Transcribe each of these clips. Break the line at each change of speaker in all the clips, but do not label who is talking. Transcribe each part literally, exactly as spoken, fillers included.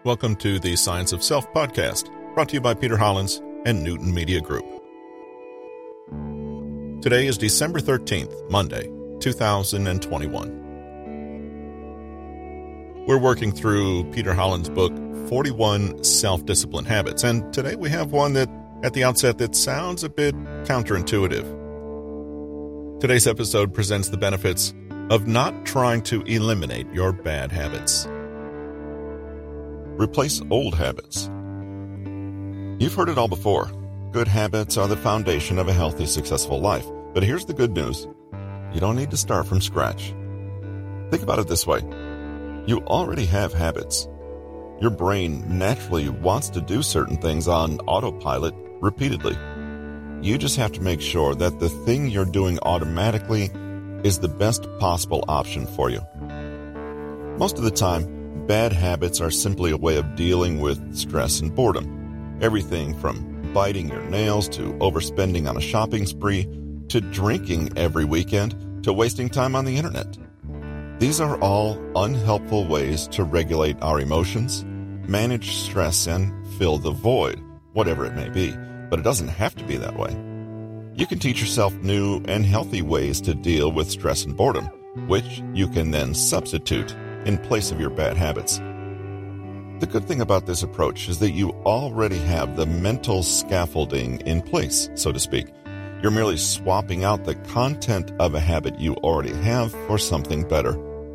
Welcome to the Science of Self podcast, brought to you by Peter Hollins and Newton Media Group. Today is December thirteenth, Monday, two thousand twenty-one. We're working through Peter Hollins' book, forty-one Self-Discipline Habits, and today we have one that, at the outset, that sounds a bit counterintuitive. Today's episode presents the benefits of not trying to eliminate your bad habits. Replace old habits. You've heard it all before. Good habits are the foundation of a healthy, successful life. But here's the good news. You don't need to start from scratch. Think about it this way. You already have habits. Your brain naturally wants to do certain things on autopilot repeatedly. You just have to make sure that the thing you're doing automatically is the best possible option for you. Most of the time, bad habits are simply a way of dealing with stress and boredom. Everything from biting your nails to overspending on a shopping spree to drinking every weekend to wasting time on the internet. These are all unhelpful ways to regulate our emotions, manage stress, and fill the void, whatever it may be. But it doesn't have to be that way. You can teach yourself new and healthy ways to deal with stress and boredom, which you can then substitute in place of your bad habits. The good thing about this approach is that you already have the mental scaffolding in place, so to speak. You're merely swapping out the content of a habit you already have for something better.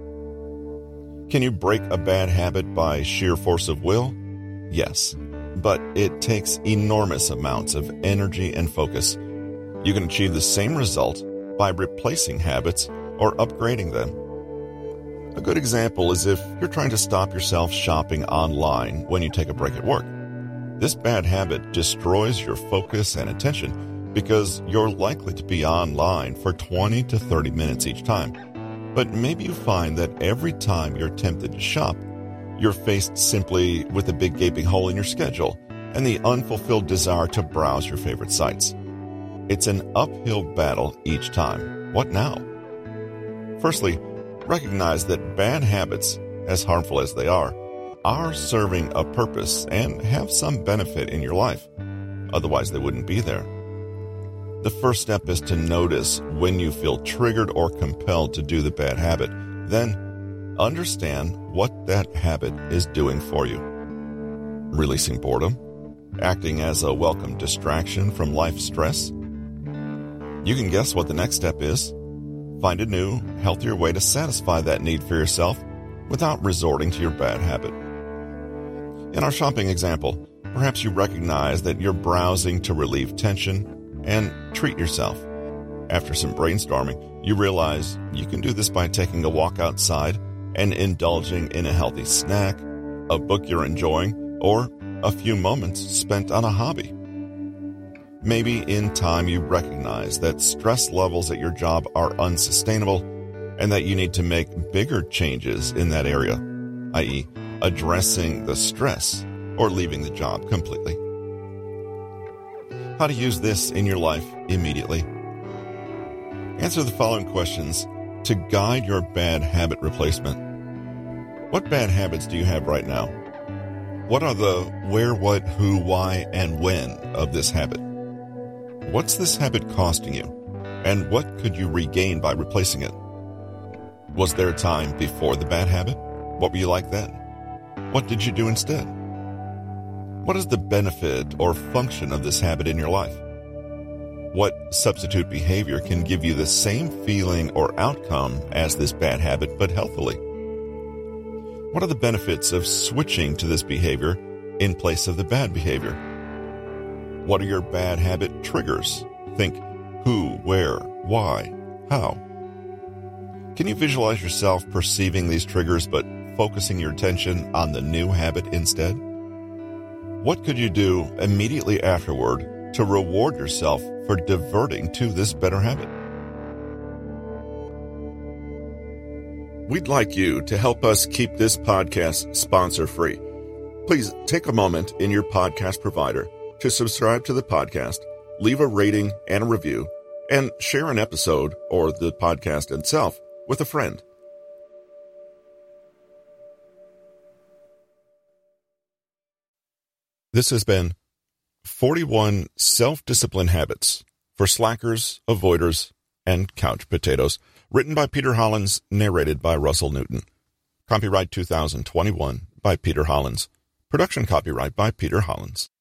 Can you break a bad habit by sheer force of will? Yes, but it takes enormous amounts of energy and focus. You can achieve the same result by replacing habits or upgrading them. A good example is if you're trying to stop yourself shopping online when you take a break at work. This bad habit destroys your focus and attention because you're likely to be online for twenty to thirty minutes each time. But maybe you find that every time you're tempted to shop, you're faced simply with a big gaping hole in your schedule and the unfulfilled desire to browse your favorite sites. It's an uphill battle each time. What now? Firstly, recognize that bad habits, as harmful as they are, are serving a purpose and have some benefit in your life. Otherwise, they wouldn't be there. The first step is to notice when you feel triggered or compelled to do the bad habit. Then, understand what that habit is doing for you. Releasing boredom, acting as a welcome distraction from life's stress. You can guess what the next step is. Find a new, healthier way to satisfy that need for yourself without resorting to your bad habit. In our shopping example, perhaps you recognize that you're browsing to relieve tension and treat yourself. After some brainstorming, you realize you can do this by taking a walk outside and indulging in a healthy snack, a book you're enjoying, or a few moments spent on a hobby. Maybe in time you recognize that stress levels at your job are unsustainable and that you need to make bigger changes in that area, that is addressing the stress or leaving the job completely. How to use this in your life immediately? Answer the following questions to guide your bad habit replacement. What bad habits do you have right now? What are the where, what, who, why, and when of this habit? What's this habit costing you? And what could you regain by replacing it? Was there a time before the bad habit? What were you like then? What did you do instead? What is the benefit or function of this habit in your life? What substitute behavior can give you the same feeling or outcome as this bad habit, but healthily? What are the benefits of switching to this behavior in place of the bad behavior? What are your bad habit triggers? Think who, where, why, how. Can you visualize yourself perceiving these triggers but focusing your attention on the new habit instead? What could you do immediately afterward to reward yourself for diverting to this better habit? We'd like you to help us keep this podcast sponsor-free. Please take a moment in your podcast provider to subscribe to the podcast, leave a rating and a review, and share an episode or the podcast itself with a friend. This has been forty-one Self-Discipline Habits for Slackers, Avoiders, and Couch Potatoes, written by Peter Hollins, narrated by Russell Newton. Copyright two thousand twenty-one by Peter Hollins. Production copyright by Peter Hollins.